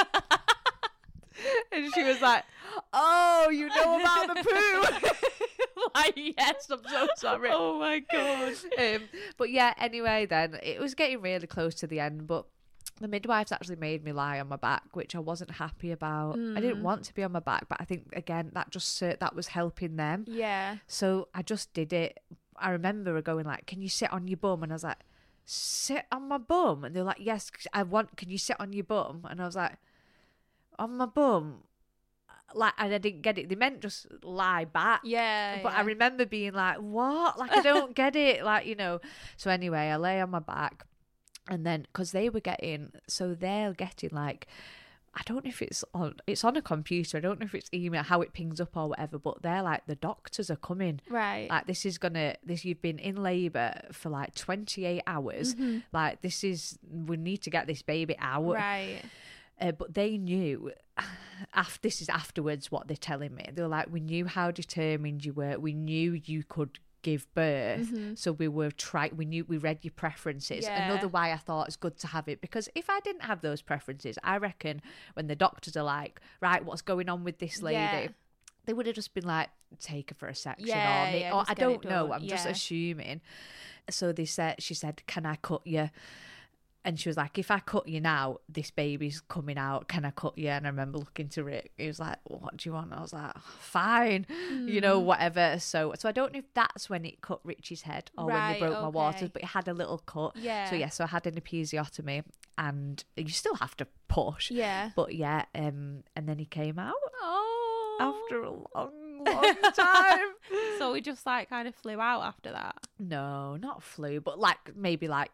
And she was like, oh, you know about the poo. Like, yes, I'm so sorry. Oh my god. Um, but yeah, anyway, then it was getting really close to the end, but the midwives actually made me lie on my back, which I wasn't happy about. I didn't want to be on my back, but I think again that just uh, that was helping them. Yeah. So I just did it. I remember her going like, "Can you sit on your bum?" And I was like, "Sit on my bum?" And they're like, "Yes, I want. Can you sit on your bum?" And I was like, "On my bum." Like, and I didn't get it. They meant just lie back. Yeah. But yeah. I remember being like, what? Like, I don't get it. Like, you know. So anyway, I lay on my back. And then, because they were getting, so they're getting like, I don't know if it's on, it's on a computer. I don't know if it's email, how it pings up or whatever. But they're like, the doctors are coming. Right. Like, this is going to, this, you've been in labour for like twenty-eight hours. Mm-hmm. Like, this is, we need to get this baby out. Right. Uh, but they knew, after this is afterwards what they're telling me. They were like, we knew how determined you were. We knew you could give birth. Mm-hmm. So we were trying, we knew, we read your preferences. Yeah. Another why I thought it's good to have it, because if I didn't have those preferences, I reckon when the doctors are like, right, what's going on with this lady? Yeah. They would have just been like, take her for a section Yeah, or, me, yeah, or just I get it don't know. done. I'm just Yeah. assuming. So they said, she said, can I cut you? And she was like, if I cut you now, this baby's coming out. Can I cut you? And I remember looking to Rick. He was like, what do you want? I was like, fine, you know, whatever. So so I don't know if that's when it cut Richie's head or when Right, they broke my okay. waters, but it had a little cut. Yeah. So yeah, so I had an episiotomy, and you still have to push. Yeah. But yeah, um, and then he came out Oh. after a long, long time. So we just like kind of flew out after that. No, not flu, but like maybe like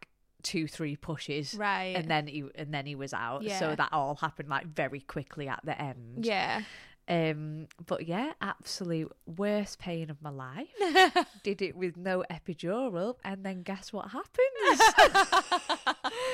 two, three pushes. Right. And then he and then he was out. Yeah. So that all happened like very quickly at the end. Yeah. Um, but yeah, absolute worst pain of my life. Did it with no epidural, and then guess what happens?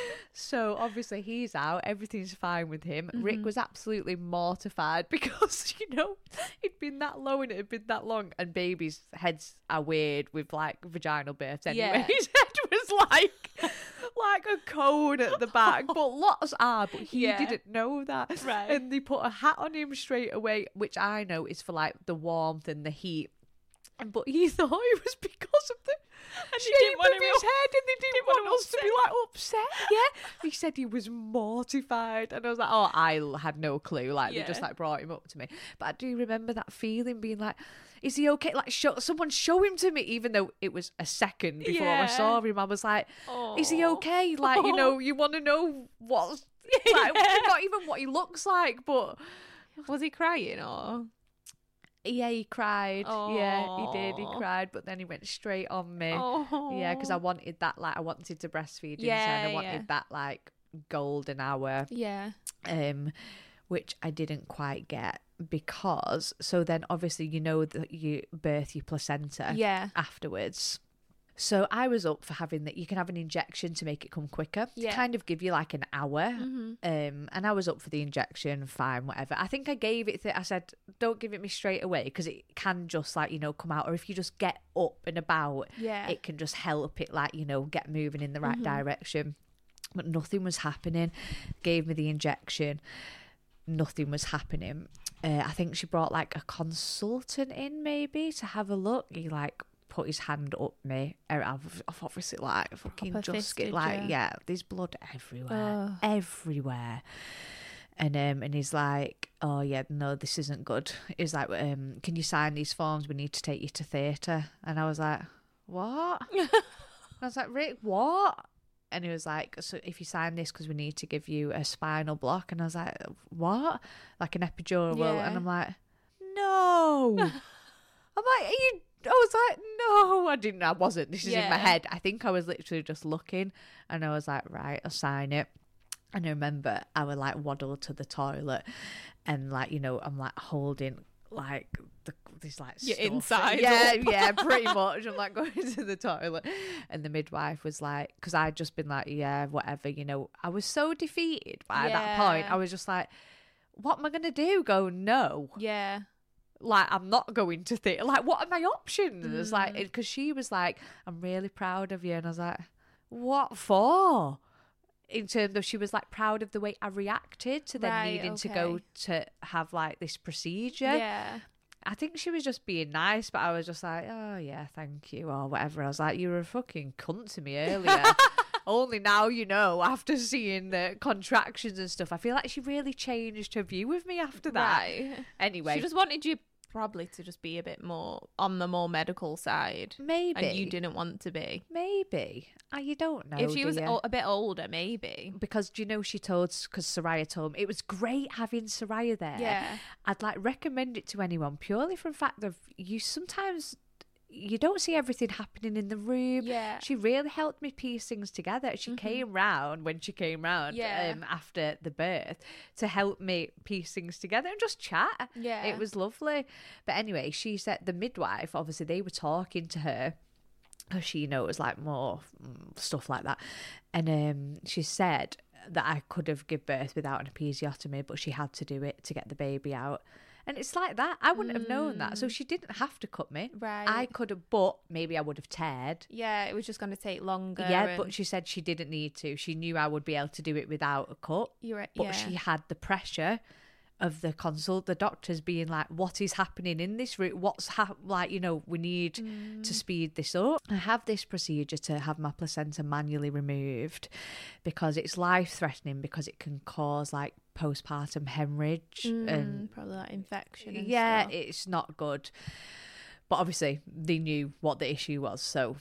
So obviously he's out, everything's fine with him. Mm-hmm. Rick was absolutely mortified because, you know, it'd been that low and it had been that long, and babies' heads are weird with like vaginal births anyway. Yeah. His head was like like a cone at the back, but lots are, but he Yeah. didn't know that. Right. And they put a hat on him straight away, which I know is for like the warmth and the heat. And but he thought it was because of the And he shape didn't want of him his up- head, and they didn't, didn't want, want him us to be like upset. Yeah, he said he was mortified, and I was like, oh, I had no clue. Like they just Yeah. like brought him up to me, but I do remember that feeling, being like, is he okay? Like, show someone show him to me, even though it was a second before I Yeah. saw him. I was like, is he Aw. okay? Like, you know, you want to know what's like, Yeah. not even what he looks like, but Was he crying or? yeah, he cried. Yeah, he did. He Aw. cried, but then he went straight on me. Oh. Yeah, because I wanted that, like, I wanted to breastfeed him, Yeah, and I wanted yeah. that, like, golden hour, Yeah. um, which I didn't quite get, because, so then obviously you know that you birth your placenta Yeah. afterwards. So I was up for having that. You can have an injection to make it come quicker, Yeah. to kind of give you like an hour. Mhm. Um, and I was up for the injection, fine, whatever. I think I gave it, th- I said, don't give it me straight away, because it can just like, you know, come out. Or if you just get up and about, Yeah. it can just help it, like, you know, get moving in the right direction. But nothing was happening. Gave me the injection. Nothing was happening. Uh, I think she brought like a consultant in maybe to have a look. He like put his hand up me. I've, I've obviously like fucking Proper just get fisted like you. yeah, there's blood everywhere, Ugh. everywhere. And um and he's like, oh yeah, no, this isn't good. He's like, um, can you sign these forms? We need to take you to theatre. And I was like, what? I was like, Rick, what? And he was like, so if you sign this, because we need to give you a spinal block. And I was like, what? Like an epidural. Yeah. And I'm like, no. I'm like, are you? I was like, no, I didn't. I wasn't. This is in my Yeah. head. I think I was literally just looking, and I was like, right, I'll sign it. And I remember I would like waddle to the toilet, and like, you know, I'm like holding like the this like Your stuff. inside Yeah, up. yeah, pretty much. I'm like going to the toilet, and the midwife was like, because I'd just been like, yeah, whatever, you know. I was so defeated by that point. Yeah. I was just like, what am I gonna do? Go no. Yeah. Like, I'm not going to theatre. Like, what are my options? Mm. Like, because she was like, I'm really proud of you. And I was like, what for? In terms of, she was like proud of the way I reacted to them Right, needing to okay. go to have like this procedure. Yeah. I think she was just being nice, but I was just like, oh yeah, thank you, or whatever. I was like, you were a fucking cunt to me earlier. Only now you know, after seeing the contractions and stuff. I feel like she really changed her view of me after that. Right. Anyway, She just wanted you probably to just be a bit more on the more medical side. maybe. And you didn't want to be. Maybe. Uh, you don't know. if she do was you? o- a bit older, maybe. Because, do you know, she told, because Soraya told me, it was great having Soraya there. Yeah. I'd like recommend it to anyone purely from fact of you sometimes, you don't see everything happening in the room. Yeah. She really helped me piece things together. She Mhm. came round when she came round Yeah. um, after the birth to help me piece things together and just chat. Yeah. It was lovely. But anyway, she said the midwife, obviously they were talking to her, because she knows like more mm, stuff like that. And um, she said that I could have given birth without an episiotomy, but she had to do it to get the baby out. And it's like that. I wouldn't have known that. So she didn't have to cut me. Right. I could have, but maybe I would have teared. Yeah, it was just going to take longer. Yeah, and- but she said she didn't need to. She knew I would be able to do it without a cut. You're right. But Yeah. she had the pressure of the consult, the doctors being like, what is happening in this room? What's hap- like, you know, we need Mm. to speed this up. I have this procedure to have my placenta manually removed because it's life threatening, because it can cause like postpartum hemorrhage Mm, and probably that infection. And yeah, stuff. it's not good. But obviously they knew what the issue was, so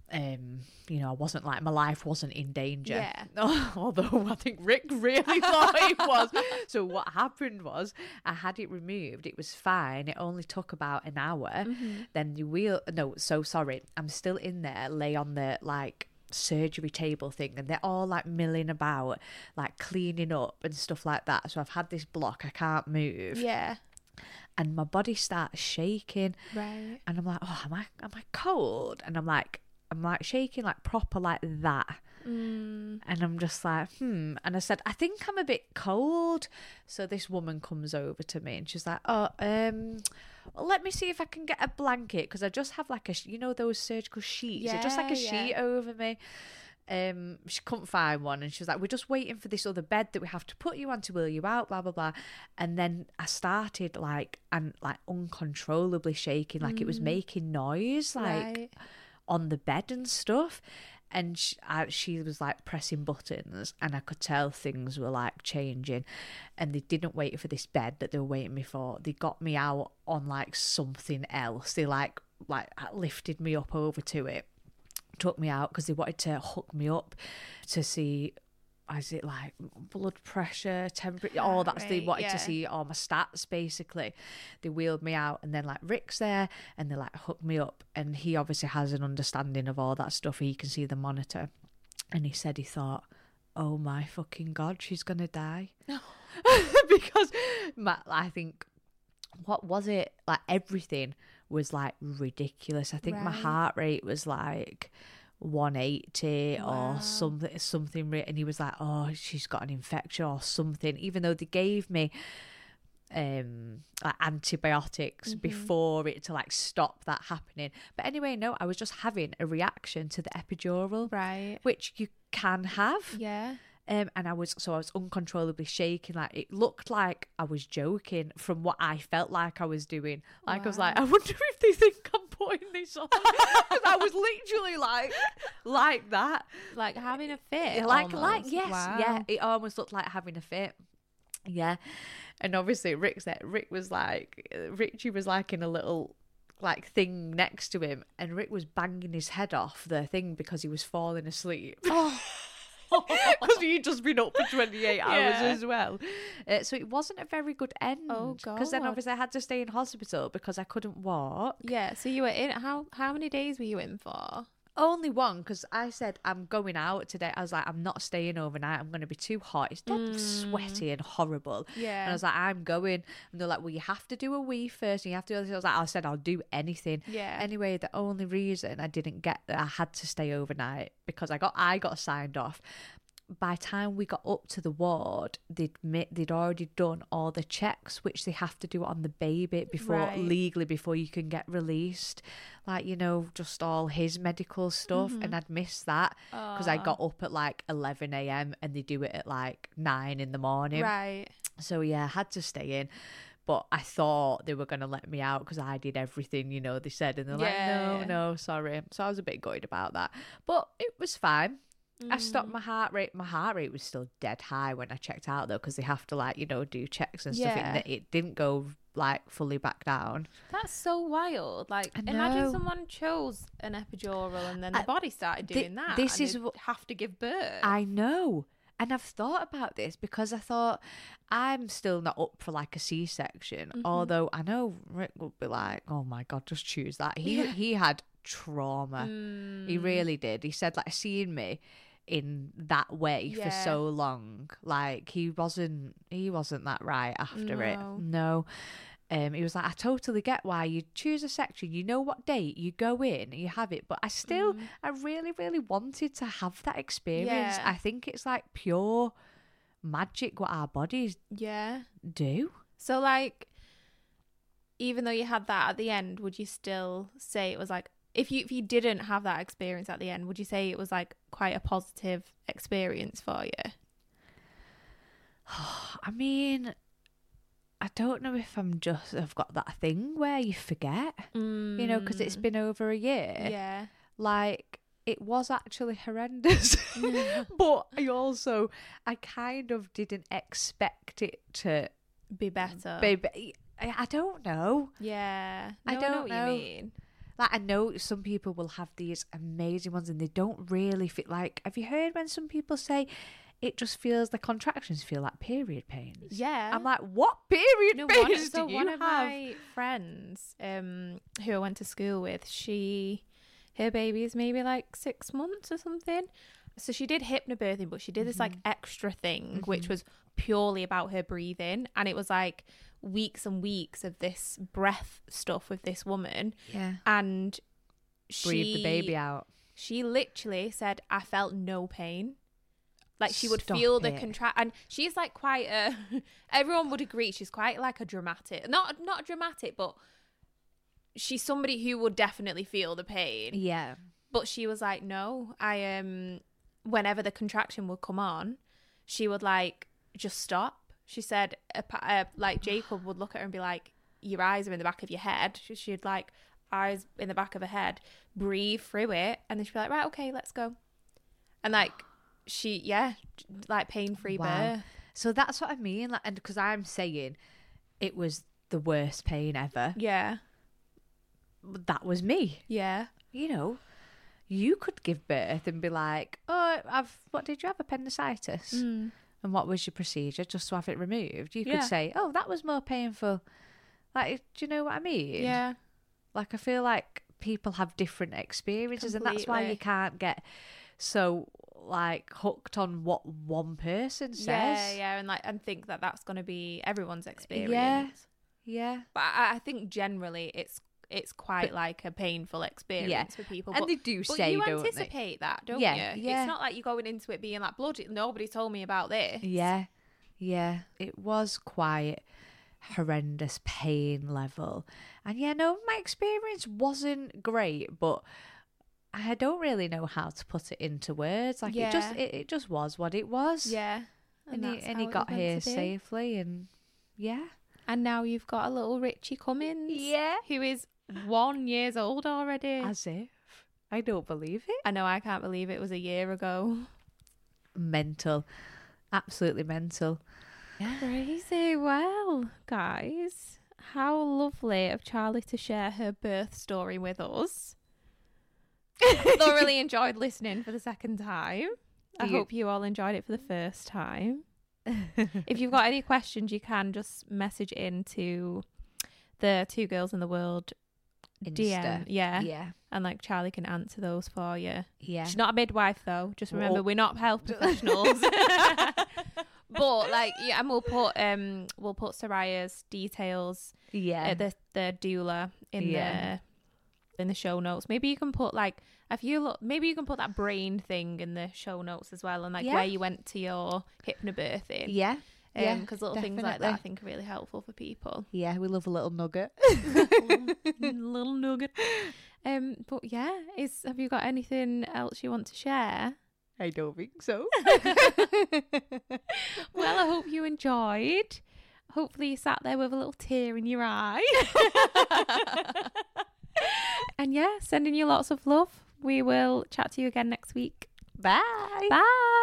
um, you know, I wasn't like, my life wasn't in danger. Yeah. Although I think Rick really thought it was. So what happened was, I had it removed. It was fine. It only took about an hour. Mhm. Then the wheel. No, so sorry. I'm still in there, lay on the like surgery table thing, and they're all like milling about, like cleaning up and stuff like that. So I've had this block, I can't move. Yeah. And my body starts shaking. Right. And I'm like, oh, am I am I cold? And I'm like, I'm like shaking like proper like that. Mm. And I'm just like, hmm. And I said, I think I'm a bit cold. So this woman comes over to me and she's like, oh, um, well, let me see if I can get a blanket, because I just have like a, you know, those surgical sheets. Yeah, it's just like a yeah. sheet over me. Um, she couldn't find one, and she was like, we're just waiting for this other bed that we have to put you on to wheel you out, blah blah blah. And then I started like and like uncontrollably shaking, like mm. it was making noise, like right. on the bed and stuff. And she, I, she was like pressing buttons, and I could tell things were like changing. And they didn't wait for this bed that they were waiting me for. They got me out on like something else. They like like lifted me up over to it, took me out because they wanted to hook me up to see, is it like blood pressure, temperature, all that's right, they wanted yeah. to see all my stats basically. They wheeled me out, and then like Rick's there, and they like hooked me up, and he obviously has an understanding of all that stuff. He can see the monitor, and he said he thought, oh my fucking god, she's gonna die. Because my, I think, what was it, like everything was like ridiculous. I think right. my heart rate was like one eighty wow. or something something and he was like, oh, she's got an infection or something, even though they gave me um like antibiotics mm-hmm. before it to like stop that happening. But anyway, no, I was just having a reaction to the epidural, right, which you can have. yeah. Um, and I was so I was uncontrollably shaking. Like it looked like I was joking from what I felt like I was doing. Like wow. I was like, I wonder if they think I'm putting this on. I was literally like, like that, like having a fit. Like, almost. like yes, wow. yeah. It almost looked like having a fit. Yeah, and obviously Rick said Rick was like Richie was like in a little like thing next to him, and Rick was banging his head off the thing because he was falling asleep. Oh. Because you'd just been up for twenty-eight hours yeah. as well. Uh, so it wasn't a very good end. Oh, God. Because then obviously I had to stay in hospital because I couldn't walk. Yeah, so you were in, how how many days were you in for? Only one, because I said, I'm going out today. I was like, I'm not staying overnight. I'm going to be too hot. It's dead Mm. sweaty and horrible. Yeah. And I was like, I'm going. And they're like, well, you have to do a wee first. And you have to do this. I was like, I said, I'll do anything. Yeah. Anyway, the only reason I didn't get that I had to stay overnight because I got I got signed off. By the time we got up to the ward, they'd ma- they'd already done all the checks, which they have to do on the baby before Right. legally before you can get released. Like, you know, just all his medical stuff. Mhm. And I'd missed that because I Oh. got up at like eleven a.m. and they do it at like nine in the morning. Right. So yeah, I had to stay in. But I thought they were going to let me out because I did everything, you know, they said. And they're Yeah. like, no, no, sorry. So I was a bit gutted about that. But it was fine. I stopped my heart rate. My heart rate was still dead high when I checked out, though, because they have to, like, you know, do checks and stuff. Yeah. It, it didn't go, like, fully back down. That's so wild. Like, I imagine know. someone chose an epidural and then the I- body started thi- doing that. this and is they'd what- have to give birth. I know. And I've thought about this because I thought I'm still not up for, like, a C-section. Mhm. Although I know Rick would be like, oh, my God, just choose that. He, Yeah. he had trauma. Mm. He really did. He said, like, seeing me in that way for Yeah. so long, like he wasn't he wasn't that right after it. No. No. Um he was like, I totally get why you choose a section, you know what date you go in, you have it, but I still Mm. I really really wanted to have that experience. Yeah. I think it's like pure magic what our bodies Yeah. do. So, like, even though you had that at the end, would you still say it was like, if you if you didn't have that experience at the end, would you say it was like quite a positive experience for you? I mean, I don't know if I'm just I've got that thing where you forget, Mm. you know, because it's been over a year. Yeah. Like, it was actually horrendous. But I also, I kind of didn't expect it to Be better. be. I, I don't know. Yeah. I No, don't know what know. you mean. Like, I know some people will have these amazing ones and they don't really feel like, have you heard when some people say it just feels, the contractions feel like period pains? Yeah. I'm like, what period No, pains one, do so you one have? of my friends um, who I went to school with, she, her baby is maybe like six months or something. So she did hypnobirthing, but she did this like extra thing, Mm-hmm. which was purely about her breathing. And it was like weeks and weeks of this breath stuff with this woman. Yeah. And she Breathe the baby out. She literally said, I felt no pain. Like she would Stop feel the it. contract, and she's like quite a. Everyone would agree she's quite like a dramatic, not not dramatic, but she's somebody who would definitely feel the pain. Yeah. But she was like, no, I um, whenever the contraction would come on, she would like just stop. She said, uh, uh, like Jacob would look at her and be like, your eyes are in the back of your head. She, she'd like eyes in the back of her head, breathe through it, and then she'd be like, right, okay, let's go, and like. She, yeah, like pain-free Wow. birth. So that's what I mean. Like, and because I'm saying it was the worst pain ever. Yeah, That was me. yeah, You know, you could give birth and be like, oh, I've, what did you have? Appendicitis? mm. And what was your procedure just to have it removed? You could Yeah. say, oh, that was more painful. Like, do you know what I mean? yeah, Like, I feel like people have different experiences, and that's why Completely. you can't get so like hooked on what one person says. yeah, yeah, and like and think that that's going to be everyone's experience. Yeah. Yeah. But I, I think generally it's it's quite But- like a painful experience for people. And but, they do but say, you don't they? anticipate that, don't Yeah, you? yeah. It's not like you're going into it being like, bloody, nobody told me about this. Yeah, yeah, it was quite horrendous pain level, and yeah, no, my experience wasn't great, but I don't really know how to put it into words. Like it just, Yeah. it, it just was what it was. Yeah, and, he that's and how he it was got meant here to be. safely, and yeah, And now you've got a little Richie Cummins. yeah, Who is one years old already. as if I don't believe it. I know, I can't believe it was a year ago. Mental, absolutely mental. Crazy. Well, guys, how lovely of Charlie to share her birth story with us. Thoroughly enjoyed listening for the second time. I Do you- hope you all enjoyed it for the first time. If you've got any questions, you can just message in to the Two Girls in the World D M. Insta. Yeah. Yeah, And like Charlie can answer those for you. yeah. She's not a midwife though. Just remember, Whoa. we're not health professionals. But like, yeah, and we'll put um, we'll put Soraya's details, Yeah, uh, the the doula in Yeah. the in the show notes. Maybe you can put like, if you look, maybe you can put that brain thing in the show notes as well, and like Yeah. where you went to your hypnobirthing. yeah, yeah, because little things like that I definitely. think are really helpful for people. yeah. We love a little nugget. Little nugget. Um, but yeah, is have you got anything else you want to share? I don't think so. Well, I hope you enjoyed. Hopefully you sat there with a little tear in your eye. And yeah, sending you lots of love. We will chat to you again next week. Bye. Bye.